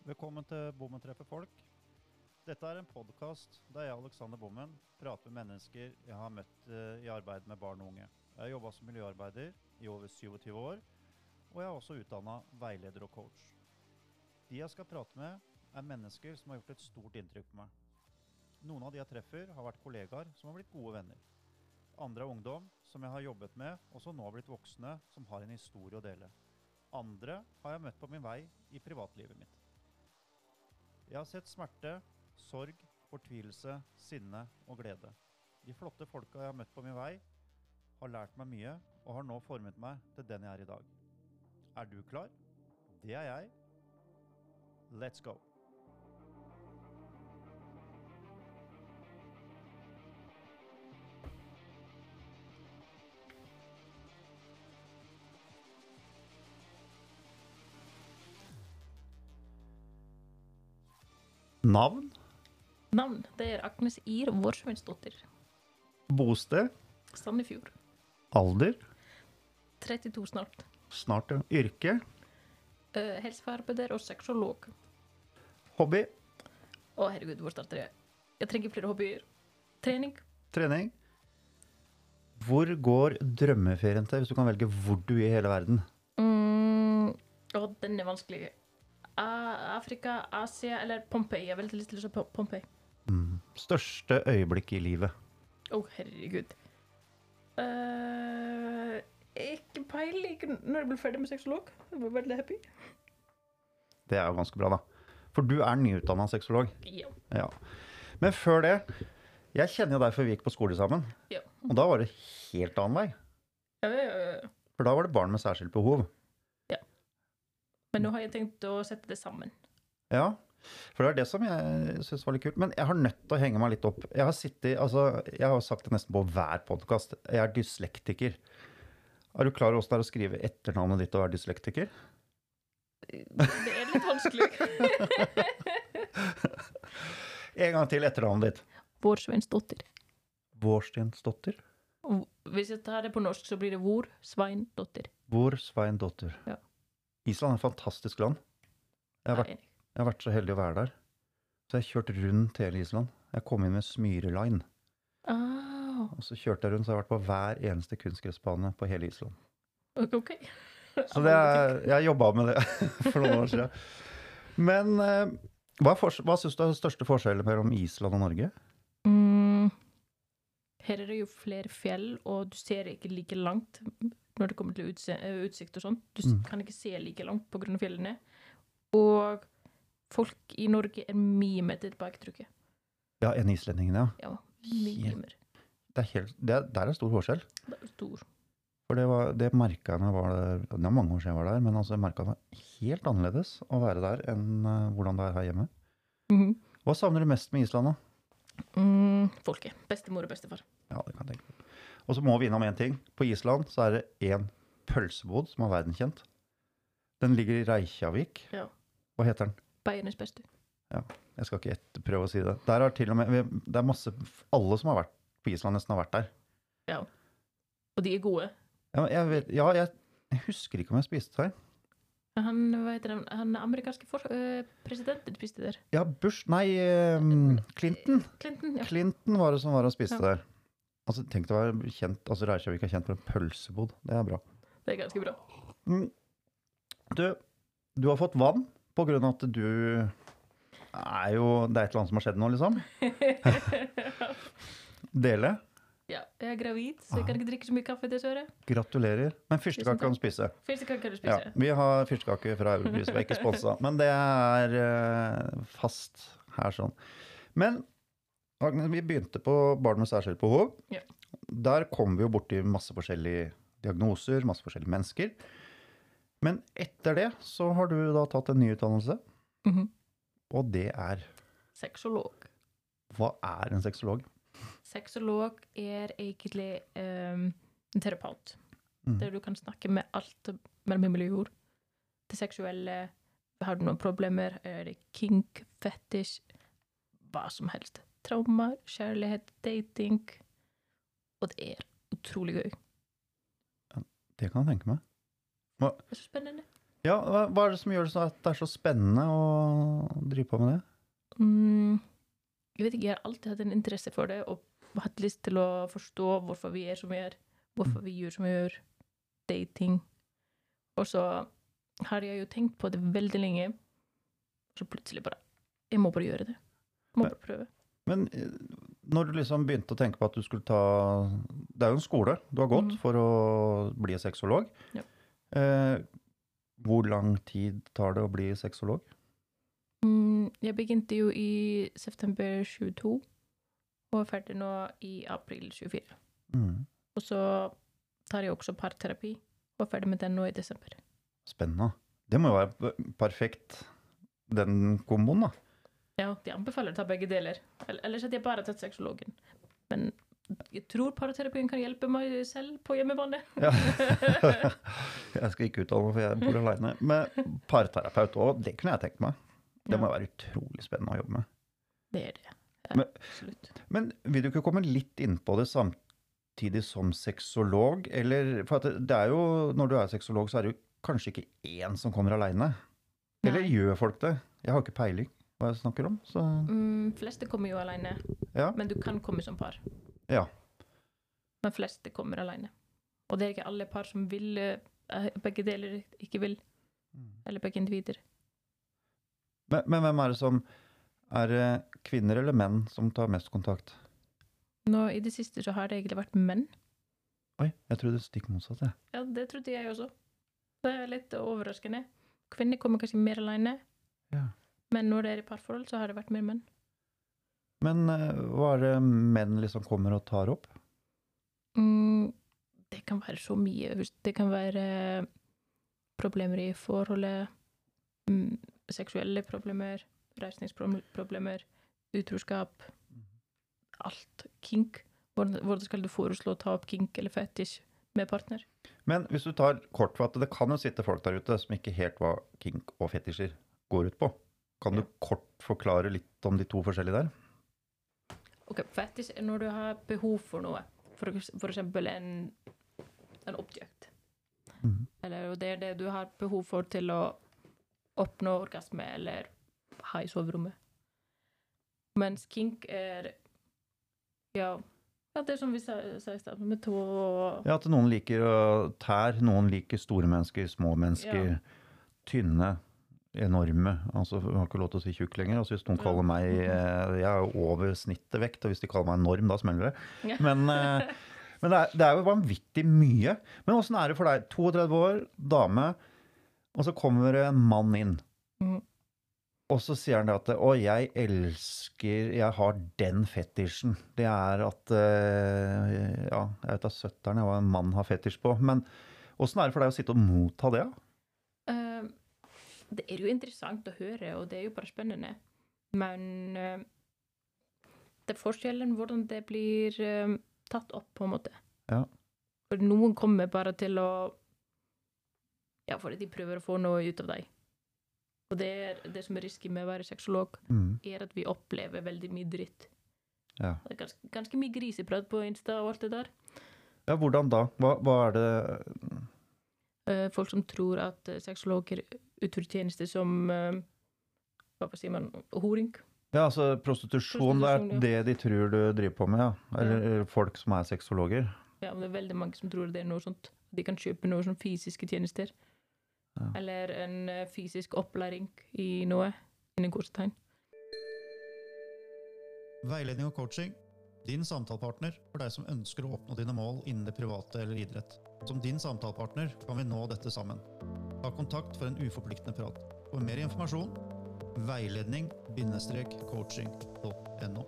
Velkommen til Bommen treffer folk. Dette er en podcast der jeg, Alexander Bommen, prater med mennesker jeg har møtt i arbeid med barn og unge. Jeg har jobbet som miljøarbeider i over 27 år, og jeg er også utdannet veileder og coach. De jeg skal prate med er mennesker som har gjort et stort inntrykk på meg. Noen av de jeg treffer har vært kollegaer som har blitt gode venner. Andre er ungdom som jeg har jobbet med, og som nå har blitt voksne som har en historie å dele. Andre har jeg møtt på min vei i privatlivet mitt. Jeg har sett smerte, sorg, fortvilelse, sinne og glede. De flotte folka jeg har møtt på min vei, har lært meg mye og har nå formet meg til den jeg er i dag. Er du klar? Det er jeg. Let's go! Navn, Navn, det er Agnes Ir Vårsvensdotter, bosted, Sandefjord, alder, 32 snart. snart yrke, Helsearbeider og sexolog. hobby, Å herregud, hvor starter jeg? Jeg trenger flere hobbyer. Trening. trening. Hvor går drømmeferien til hvis du kan velge hvor du er i hele verden? Den er vanskelig. Afrika, Asia eller Pompeii. Jeg har veldig lyst til å se på Pompeii. Største øyeblikk i livet? Å herregud. Ikke peiling når jeg ble ferdig med sexolog. Jeg var veldig happy. Det er jo ganske bra da. For du er nyutdannet sexolog. Ja. Ja. Men før det, jeg kjenner jo deg før vi gikk på skole sammen. Ja. Og da var det helt annen vei. Ja. For da var det barn med særskilt behov. Men nå har jeg tenkt å sette det sammen. Ja, for det er det som jeg synes var litt kult. Men jeg har nødt til å henge meg litt opp. Jeg har sagt det nesten på hver podcast. Jeg er dyslektiker. Er du klar over hvordan det er å skrive etternavnet ditt og være dyslektiker? Det er litt vanskelig. En gang til etternavnet ditt. Vårsvensdotter. Vårstensdotter? Og hvis jeg tar det på norsk, så blir det Vårsveindotter. Vårsveindotter. Ja. Island er et fantastisk land. Jeg har vært så heldig å være der. Så jeg har kjørt rundt hele Island. Jeg kom inn med Smyreline. Og så kjørte jeg rundt, så jeg har vært på hver eneste kunstgressbane på hele Island. Ok. Så jeg jobbet med det for noen år siden. Men hva synes du er den største forskjellen mellom Island og Norge? Her er det jo flere fjell, og du ser ikke like langt når det kommer til utsikt og sånt. Du kan ikke se like langt på grunn av fjellene. Og folk i Norge er mye mer tilbaketrykket. Ja, enn islendingene, ja. Ja, mye mer. Der er stor forskjell. Det er stor. For det merket jeg når jeg var der, det er mange år siden jeg var der, men altså jeg merket det var helt annerledes å være der enn hvordan det er her hjemme. Hva savner du mest med Island da? Folket. Bestemor og bestefar. Ja, det kan jeg tenke på. Og så må vi innom en ting. På Island så er det en pølsebod som er verdenskjent. Den ligger i Reykjavik. Ja. Hva heter den? Beiernes beste. Ja, jeg skal ikke prøve å si det. Der er til og med, det er masse, alle som har vært på Island nesten har vært der. Ja. Og de er gode. Ja, jeg husker ikke om jeg spiste der. Han amerikanske presidenten spiste der. Ja, Clinton. Clinton, ja. Clinton var det som var og spiste der. Altså, tenk å være kjent, altså Reykjavik er kjent for en pølsebod. Det er bra. Det er ganske bra. Du har fått vann på grunn av at det er et eller annet som har skjedd nå, liksom. Dele. Ja, jeg er gravid, så jeg kan ikke drikke så mye kaffe dessverre. Gratulerer. Men fyrstekake kan du spise. Fyrstekake kan du spise. Ja, vi har fyrstekake fra Europris, vi er ikke sponset, men det er fast her sånn. Men Agnes, vi begynte på barn med særskilt behov. Ja. Der kom vi jo bort til masse forskjellige diagnoser, masse forskjellige mennesker. Men etter det så har du da tatt en ny utdannelse, og det er... Sexolog. Hva er en sexolog? Sexolog er egentlig en terapeut, der du kan snakke med alt mellom himmel og jord. Det seksuelle, har du noen problemer, er det kink, fetish, hva som helst. Traumer, kjærlighet, dating, og det er utrolig gøy. Ja, det kan jeg tenke meg. Det er så spennende. Ja, hva det som gjør det sånn at det så spennende å drive på med det? Jeg vet ikke, jeg har alltid hatt en interesse for det, og hatt lyst til å forstå hvorfor vi som vi hvorfor vi gjør som vi gjør, dating. Og så har jeg jo tenkt på det veldig lenge, og så plutselig bare, jeg må bare gjøre det. Jeg må bare prøve. Men når du liksom begynte å tenke på at du skulle ta, det jo en skole du har gått for å bli sexolog. Ja. Hvor lang tid tar det å bli sexolog? Jeg begynte jo i september 22, og ferdig nå i april 24. Og så tar jeg også parterapi, og ferdig med den nå i desember. Spennende. Det må jo være perfekt, den komboen da. Ja, de anbefaler å ta begge deler. Ellers hadde jeg bare tatt sexologen. Men jeg tror paraterapien kan hjelpe meg selv på hjemmebane. Ja. Jeg skal ikke uttale meg, for jeg bor alene. Men parterapeut også, det kunne jeg tenkt meg. Det må være utrolig spennende å jobbe med. Det det. Ja, absolutt. Men vil du ikke komme litt inn på det samtidig som sexolog? Eller, for at det jo, når du sexolog, så det jo kanskje ikke én som kommer alene. Eller gjør folk det? Jeg har ikke peiling hva jeg snakker om. Så. Fleste kommer jo alene, men du kan komme som par. Ja. Men fleste kommer alene. Og det ikke alle par som vil, begge deler ikke vil, eller begge individer. Men hvem det som, det kvinner eller menn som tar mest kontakt? Nå, i det siste så har det egentlig vært menn. Oi, jeg trodde det stikk motsatt, ja. Ja, det trodde jeg også. Det litt overraskende. Kvinner kommer kanskje mer alene. Ja. Men når det i parforhold, så har det vært mer menn. Men hva det menn liksom kommer og tar opp? Det kan være så mye. Det kan være problemer i forholdet, seksuelle problemer, reisningsproblemer, utroskap, alt. Kink. Hvordan skal du foreslå å ta opp kink eller fetisj med partner? Men hvis du tar kort for at det kan jo sitte folk der ute som ikke helt hva kink og fetisjer går ut på. Kan du kort forklare litt om de to forskjellige der? Ok, fetisj når du har behov for noe. For eksempel en objekt. Eller det det du har behov for til å oppnå orgasme eller ha i soverommet. Mens kink ja, det som vi sa i sted, med tå. Ja, at noen liker tær, noen liker store mennesker, små mennesker, tynne, enorme. Altså, jeg har ikke lov til å si tjukk lenger. Altså, hvis noen kaller meg, jeg over snittet vekt, og hvis de kaller meg enorm, da smeller det. Ja. Men det jo vanvittig mye. Men hvordan det for deg? 32 år, dame, og så kommer det en mann inn. Og så sier han det at, jeg elsker, jeg har den fetisjen. Det at, ja, jeg vet av 70-erne hva en mann har fetisj på. Men hvordan det for deg å sitte og motta det? Det jo interessant å høre, og det jo bare spennende. Men det forskjellen hvordan det blir tatt opp på en måte. Ja. For noen kommer bare til å, ja, fordi de prøver å få noe ut av deg. Og det som risky med å være sexolog, at vi opplever veldig mye dritt. Ja. Det ganske mye griseprat på Insta og alt det der. Ja, hvordan da? Hva det? Folk som tror at sexologer utfører tjenester som, hva sier man, horing. Ja, altså prostitusjon, det de tror du driver på med, ja. Eller folk som sexologer. Ja, det veldig mange som tror det noe sånt. De kan kjøpe noe som fysiske tjenester. Ja. Eller en fysisk opplæring i noe, innen gårdstegn. Veiledning og coaching. Din samtalepartner for deg som ønsker å oppnå dine mål innen det private eller idrett. Som din samtalepartner kan vi nå dette sammen. Ta kontakt for en uforpliktende prat. For mer informasjon, veiledning-coaching.no.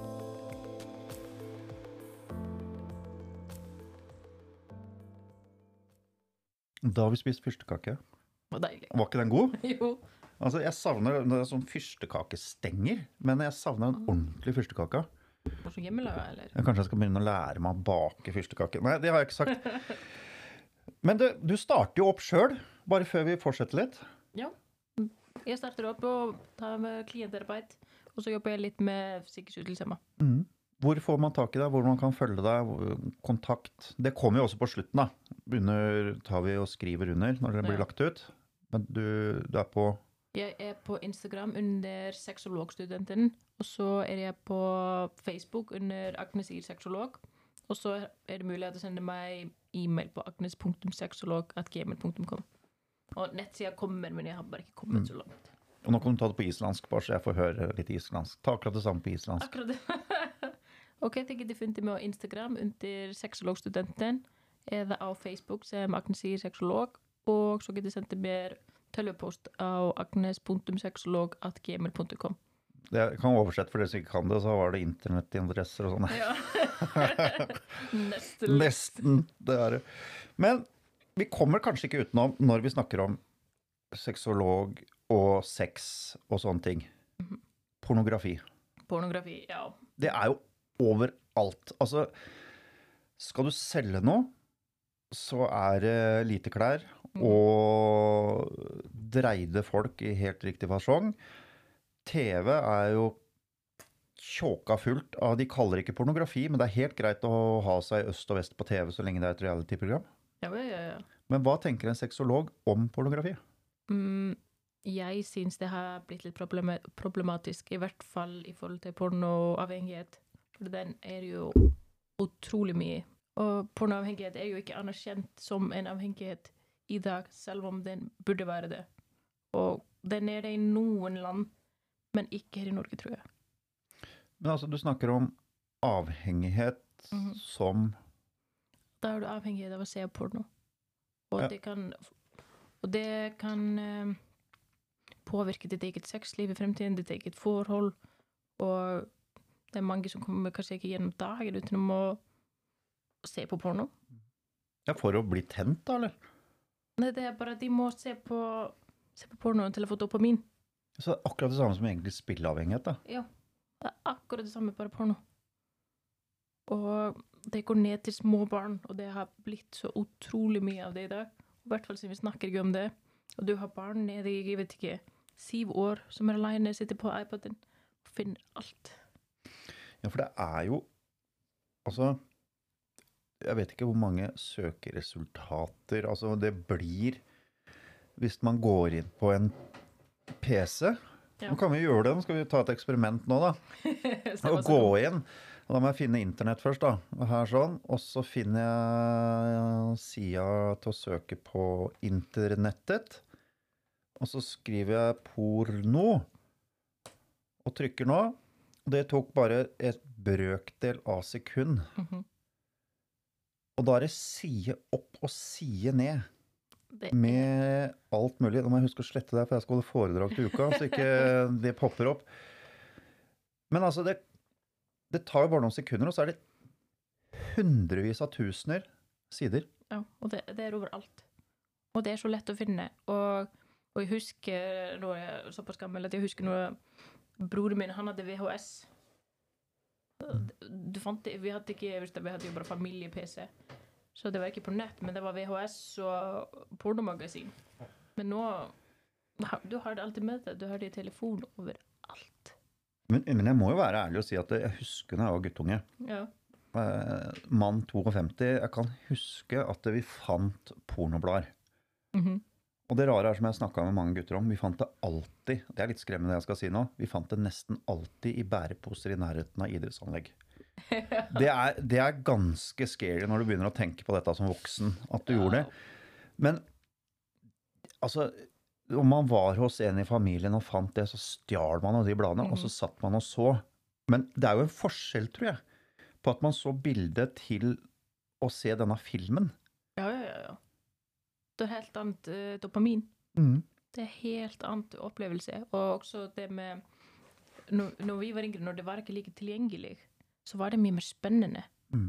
Da har vi spist fyrstekake. Var deilig. Var ikke den god? Jo. Altså, jeg savner sånn fyrstekakestenger, men jeg savner en ordentlig fyrstekake. Var så hjemmelaget, eller? Kanskje jeg skal begynne å lære meg å bake fyrstekake. Nei, det har jeg ikke sagt. Men du starter jo opp selv, bare før vi fortsetter litt. Ja, jeg starter opp og tar med klientarbeid, og så jobber jeg litt med psykisk Hvor får man tak i deg? Hvor man kan følge deg? Kontakt? Det kommer jo også på slutten da. Tar vi og skriver under når det blir lagt ut. Men du på... Jeg på Instagram under sexologstudenten, og så jeg på Facebook under Agnes sier sexolog, og så det mulig at du sender meg e-mail på agnes.sexolog@gmail.com. Og nettsida kommer, men jeg har bare ikke kommet så langt. Og nå kan du ta det på islandsk, bare så jeg får høre litt islandsk. Ta akkurat det samme på islandsk. Akkurat det. Ok, det kan du finne med Instagram under sexologstudenten, eller av Facebook som Agnes sier sexolog, og så kan du sende mer telepost av agnes.sexolog@gmail.com. Jeg kan oversette for dere som ikke kan det, så var det internettinteresser og sånn. Ja. Nesten, det det. Men vi kommer kanskje ikke utenom når vi snakker om sexolog og sex og sånne ting. Pornografi. Pornografi, ja. Det jo overalt. Altså, skal du selge noe, så det lite klær og dreide folk i helt riktig fasong. TV jo tjåka fullt av, de kaller det ikke pornografi, men det helt greit å ha seg øst og vest på TV så lenge det et reality-program. Ja. Men hva tenker en sexolog om pornografi? Jeg synes det har blitt litt problematisk, i hvert fall i forhold til pornoavhengighet. For den jo utrolig mye. Og pornoavhengighet jo ikke anerkjent som en avhengighet i dag, selv om den burde være det. Og den det i noen land, men ikke her i Norge, tror jeg. Men altså, du snakker om avhengighet som... Da du avhengighet av å se porno. Og det kan påvirke ditt eget sexliv i fremtiden, ditt eget forhold, og det mange som kommer kanskje ikke gjennom dagen uten å se på porno. Ja, for å bli tent da, eller? Nei, det bare at de må se på porno til å få dopamin. Så akkurat det samme som egentlig spilleavhengighet, da? Ja, det akkurat det samme, bare porno. Og det går ned til små barn, og det har blitt så utrolig mye av det i dag. I hvert fall siden vi snakker ikke om det. Og du har barn nede i, jeg vet ikke, 7 år, som alene, sitter på iPaden og finner alt. Ja, for det jo, altså, jeg vet ikke hvor mange søkeresultater, altså det blir, hvis man går inn på en PC, nå kan vi gjøre det, nå skal vi ta et eksperiment nå da, og gå inn, og da må jeg finne internett først da, og her sånn, og så finner jeg siden til å søke på internettet, og så skriver jeg porno, og trykker nå, og det tok bare et brøkdel av sekund, og da det side opp og side ned, med alt mulig. Nå må jeg huske å slette det, for jeg skal holde foredrag til uka, så ikke det popper opp. Men altså, det tar jo bare noen sekunder, og så det hundrevis av tusener sider. Ja, og det overalt. Og det så lett å finne. Og jeg husker, nå jeg såpass gammel, at jeg husker når broren min, han hadde VHS. Du fant det, vi hadde jo bare familie-PC. Så det var ikke på nett, men det var VHS og pornomagasin. Men nå, du har det alltid med deg, du har det i telefon overalt. Men jeg må jo være ærlig og si at jeg husker når jeg var guttunge. Ja. Mann 52, jeg kan huske at vi fant pornoblader. Og det rare som jeg snakket med mange gutter om, vi fant det alltid, det litt skremmende det jeg skal si nå, vi fant det nesten alltid i bæreposer i nærheten av idrettsanlegg. Det ganske scary når du begynner å tenke på dette som voksen, at du gjorde det. Men, altså, om man var hos en i familien og fant det, så stjal man av de bladene, og så satt man og så. Men det jo en forskjell, tror jeg, på at man så bildet til å se denne filmen. Ja. Det helt annet dopamin. Det helt annet opplevelse. Og også det med, når vi var yngre, når det var ikke like tilgjengelig, så var det mye mer spennende.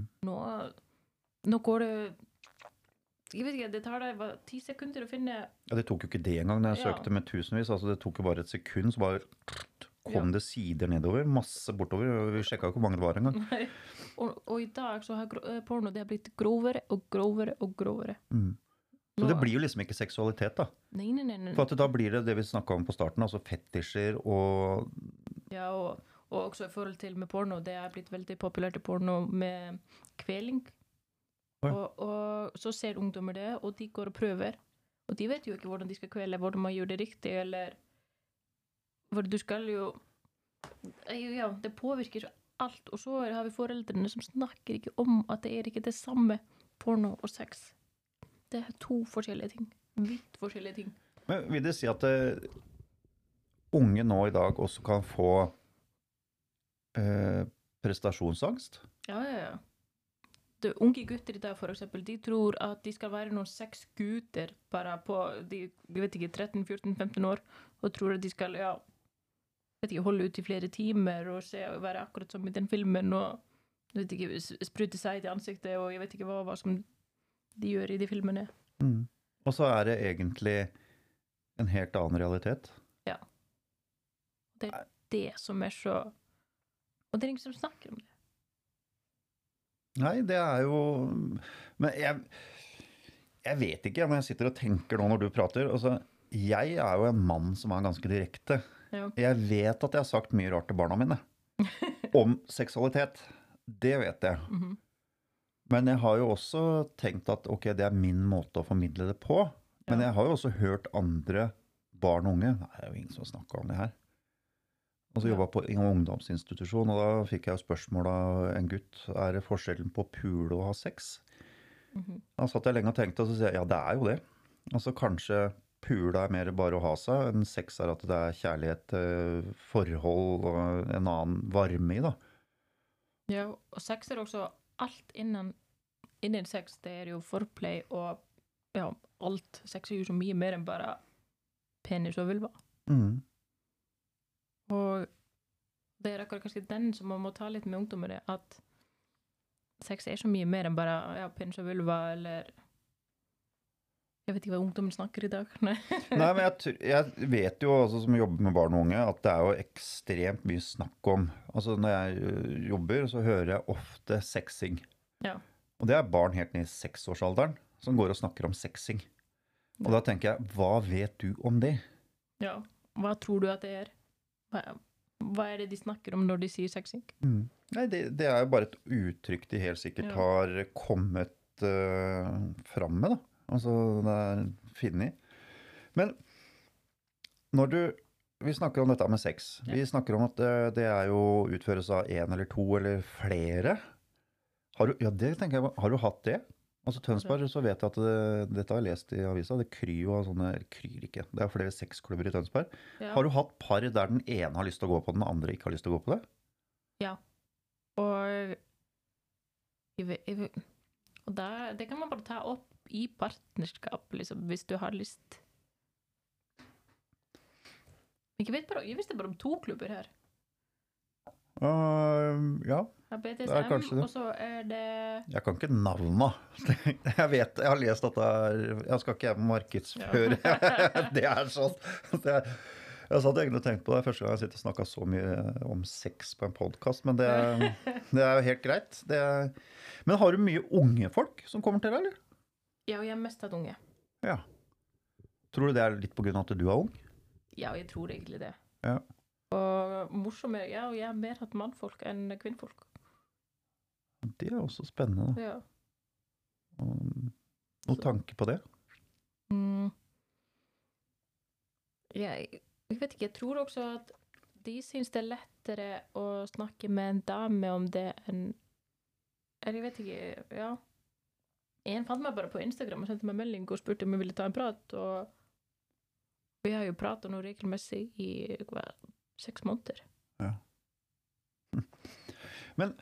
Nå går det, jeg vet ikke, det tar deg 10 sekunder å finne. Ja, det tok jo ikke det engang når jeg søkte med tusenvis, altså det tok jo bare et sekund, så bare kom det sider nedover, masse bortover, og vi sjekket jo hvor mange det var engang. Og i dag så har porno, det har blitt grovere og grovere og grovere. Så det blir jo liksom ikke seksualitet da. Nei. For at da blir det vi snakket om på starten, altså fetisjer og... Ja, og også i forhold til med porno, det har blitt veldig populært i porno med kveling. Og så ser ungdommer det, og de går og prøver. Og Og de vet jo ikke hvordan de skal kvele, hvordan man gjør det riktig, eller hvor du skal jo ja, det påvirker alt, og så har vi foreldrene som snakker ikke om at det ikke det samme porno og sex. Det 2 forskjellige ting, vidt forskjellige ting. Men vil det si at unge nå i dag også kan få prestasjonsangst? Ja. De unge gutter i dag, for eksempel, de tror at de skal være noen 6 gutter bare på, de vet ikke, 13, 14, 15 år, og tror at de skal, ja, vet ikke, holde ut i flere timer og se og være akkurat som i den filmen, og vet ikke, sprute seg i ansiktet, og jeg vet ikke hva som de gjør i de filmene. Og så det egentlig en helt annen realitet. Ja. Det det som så... Og det ingen som snakker om det. Nei, det jo... Men jeg vet ikke, når jeg sitter og tenker nå når du prater, altså, jeg jo en mann som ganske direkte. Ja. Jeg vet at jeg har sagt mye rart til barna mine. Om seksualitet. Det vet jeg. Men jeg har jo også tenkt at ok, det min måte å formidle det på. Men jeg har jo også hørt andre barn og unge. Det jo ingen som snakker om det her. Og så jobbet jeg på en ungdomsinstitusjon, og da fikk jeg jo spørsmål av en gutt. Det forskjellen på pule og ha sex? Da satt jeg lenge og tenkte, og så sier jeg, ja, det jo det. Altså kanskje pule mer bare å ha seg, enn sex at det kjærlighet, forhold og en annen varme i da. Ja, og sex også alt innen sex, det jo foreplay og ja, alt. Sex jo så mye mer enn bare penis og vulva. Og det akkurat kanskje den som man må ta litt med ungdommer, at sex så mye mer enn bare ja, penis og vulva, eller jeg vet ikke hva ungdommen snakker i dag. Nei, men jeg vet jo også som jobber med barn og unge, at det jo ekstremt mye snakk om, altså når jeg jobber, så hører jeg ofte sexing. Ja. Og det barn helt ned i 6-årsalderen som går og snakker om sexing. Og da tenker jeg, hva vet du om det? Ja, hva tror du at det Hva det de snakker om når de sier sexing? Nei, det jo bare et uttrykk de helt sikkert har kommet fram med da. Altså, det finnet. Men når vi snakker om dette med sex. Vi snakker om at det jo utføres av 1 eller 2 eller flere. Det tenker jeg, har du hatt det? Altså Tønsberg, så vet jeg at dette har jeg lest i avisa, det kryr jo av sånne, kryr ikke, det flere sexklubber i Tønsberg. Ja. Har du hatt par der den ene har lyst til å gå på den, andre ikke har lyst til å gå på det? Ja, og det kan man bare ta opp i partnerskap, liksom, hvis du har lyst. Jeg visste bare om 2 klubber her. Ja. BDSM, og så det... Jeg kan ikke navnet. Jeg vet, jeg har lest at jeg skal ikke markedsføre. Det sånn. Jeg satt egentlig og tenkte på det første gang jeg sitter og snakket så mye om sex på en podcast, men det jo helt greit. Men har du mye unge folk som kommer til deg, eller? Ja, og jeg har mest hatt unge. Ja. Tror du det litt på grunn av at du ung? Ja, jeg tror egentlig det. Ja. Og morsommere, ja, og jeg har mer hatt mannfolk enn kvinnfolk. Det også spennende. Ja. Noen tanke på det? Jeg vet ikke, jeg tror også at de synes det lettere å snakke med en dame om det enn... Jeg vet ikke, ja. En fant meg bare på Instagram og sendte meg melding og spurte om jeg ville ta en prat, og vi har jo pratet noe regelmessig i 6 måneder. Ja. Men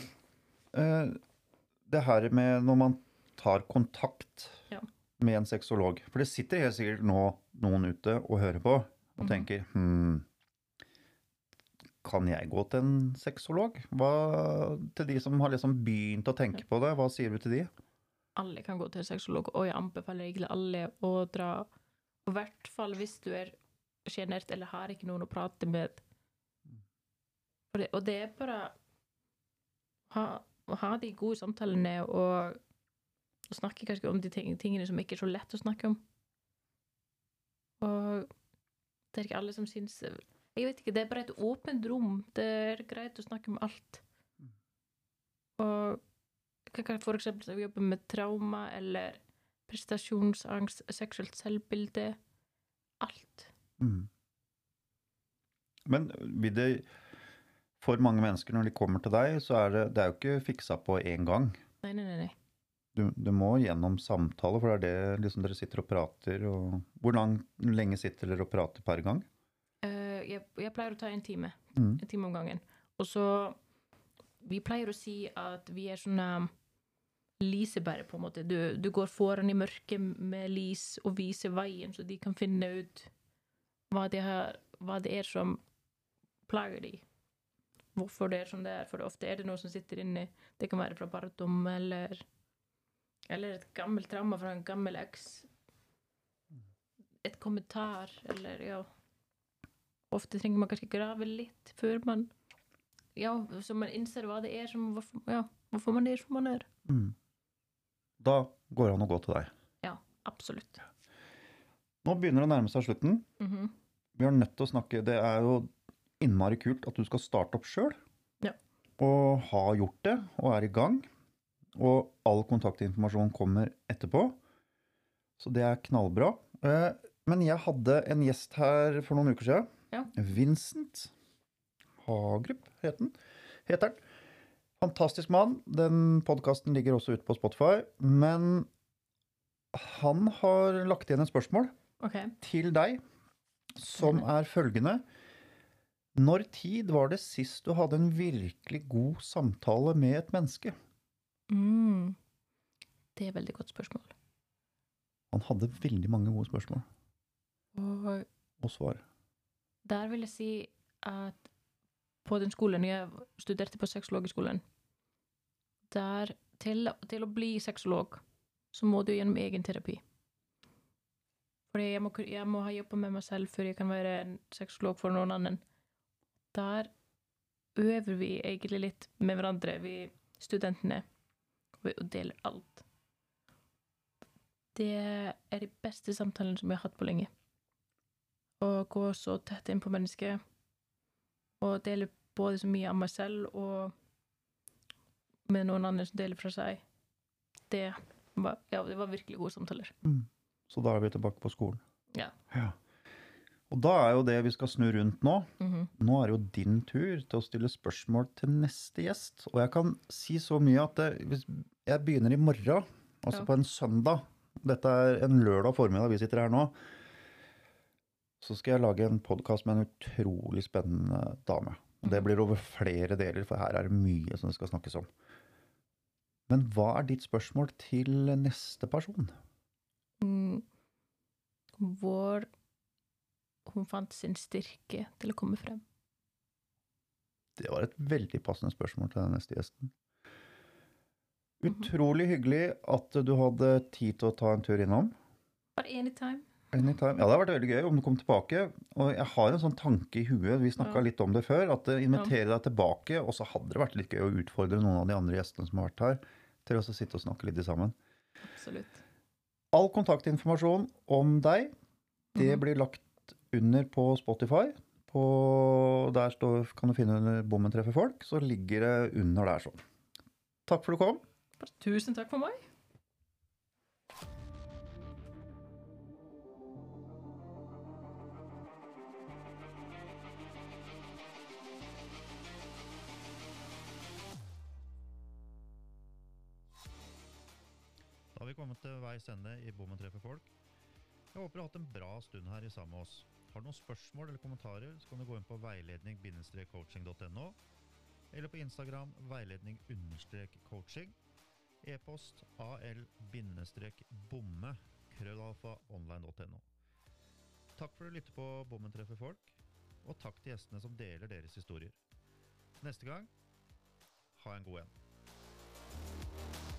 det her med når man tar kontakt med en sexolog, for det sitter helt sikkert nå noen ute og hører på og tenker, kan jeg gå til en sexolog? Til de som har liksom begynt å tenke på det, hva sier du til de? Alle kan gå til en sexolog, og jeg anbefaler egentlig alle å dra, i hvert fall hvis du genert eller har ikke noen å prate med. Og det bare å ha de gode samtalene og snakke kanskje om de tingene som ikke så lett å snakke om. Og det ikke alle som synes... Jeg vet ikke, det bare et åpent rom. Det greit å snakke om alt. Og for eksempel så vi jobber med trauma eller prestasjonsangst, seksuelt selvbilde, alt. Men vil det, for mange mennesker når de kommer til deg, så det er jo ikke fiksa på en gang. Nei. Du må gjennom samtale, for det liksom dere sitter og prater. Og hvor lenge sitter dere og prater per gang? Jeg pleier å ta en time om gangen. Og så, vi pleier å si at vi sånne lysebærer på en måte. Du går foran i mørket med lys og viser veien, så de kan finne ut hva det som plager de. Hvorfor det som det for ofte det noe som sitter inne. Det kan være fra barndom, eller et gammelt trauma fra en gammel eks. Et kommentar, eller ofte trenger man kanskje grave litt før man, så man innser hva det som, hvorfor man som man Da går det an å gå til deg. Ja, absolutt. Nå begynner det å nærme seg slutten. Vi har nødt til å snakke, det jo innmari kult at du skal starte opp selv. Ja. Og har gjort det, og i gang. Og all kontaktinformasjon kommer etterpå. Så det knallbra. Men jeg hadde en gjest her for noen uker siden. Ja. Vincent Hagerup heter han. Fantastisk mann. Den podcasten ligger også ute på Spotify. Men han har lagt igjen et spørsmål til deg, som følgende. Når tid var det sist du hadde en virkelig god samtale med et menneske? Det et veldig godt spørsmål. Han hadde veldig mange gode spørsmål. Og svar. Der vil jeg si at på den skolen, jeg studerte på sexologiskolen, der til å bli sexolog, så må du gjennom egen terapi. Fordi jeg må ha jobbet med meg selv før jeg kan være en sexolog for noen annen. Der øver vi egentlig litt med hverandre, vi studentene, og deler alt. Det de beste samtalene som jeg har hatt på lenge. Å gå så tett inn på mennesket, og dele både så mye av meg selv, og med noen andre som deler fra seg. Det var virkelig gode samtaler. Så da vi tilbake på skolen. Ja. Og da jo det vi skal snu rundt nå. Nå det jo din tur til å stille spørsmål til neste gjest. Og jeg kan si så mye at hvis jeg begynner i morgen, altså på en søndag, dette en lørdag formiddag vi sitter her nå, så skal jeg lage en podcast med en utrolig spennende dame. Og det blir over flere deler, for her det mye som det skal snakkes om. Men hva ditt spørsmål til neste person? Hvor hun fant sin styrke til å komme frem. Det var et veldig passende spørsmål til den neste gjesten. Utrolig hyggelig at du hadde tid til å ta en tur innom. But anytime. Anytime. Ja, det har vært veldig gøy om du kom tilbake. Og jeg har en sånn tanke i huet, vi snakket litt om det før, at invitere deg tilbake, og så hadde det vært litt gøy å utfordre noen av de andre gjestene som har vært her, til å sitte og snakke litt sammen. Absolutt. All kontaktinformasjon om deg, det blir lagt under på Spotify. Der kan du finne under Bommen treffer folk, så ligger det under der sånn. Takk for at du kom. Tusen takk for meg. Da har vi kommet til veis ende i Bommen treffer folk. Jeg håper du har hatt en bra stund her i sammen med oss. Har du noen spørsmål eller kommentarer, så kan du gå inn på veiledning-coaching.no, eller på Instagram veiledning-coaching, e-post al-bomme@online.no. Takk for at du lytter på Bommen treffer folk, og takk til gjestene som deler deres historier. Neste gang, ha en god en.